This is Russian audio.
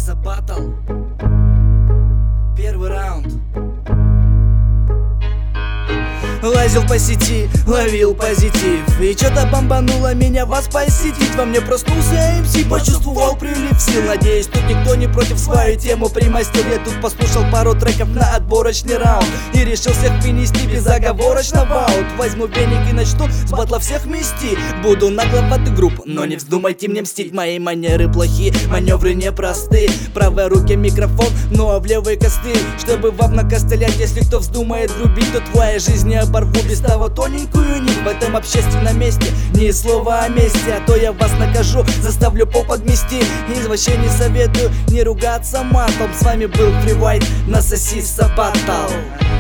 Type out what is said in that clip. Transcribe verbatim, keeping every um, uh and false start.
Сосиса батл. Первый раунд. Лазил по сети, ловил позитив, и чё-то бомбануло меня вас посетить. Во мне проснулся эм си, почувствовал прилив сил. Надеюсь, тут никто не против свою тему примостил. Я тут послушал пару треков на отборочный раунд и решил всех принести безоговорочно в аут. Возьму веник и начну с батла всех мести. Буду нагло в эту группу, но не вздумайте мне мстить. Мои манеры плохие, маневры непростые. В правой руке микрофон, ну а в левой костыль. Чтобы вам накостылять, если кто вздумает грубить, то твоя жизнь не оборву без того тоненькую нить. В этом общественном месте ни слова о мести, а то я вас накажу, заставлю пол подмести. И вообще не советую не ругаться матом. С вами был Free White на Сосиса батл.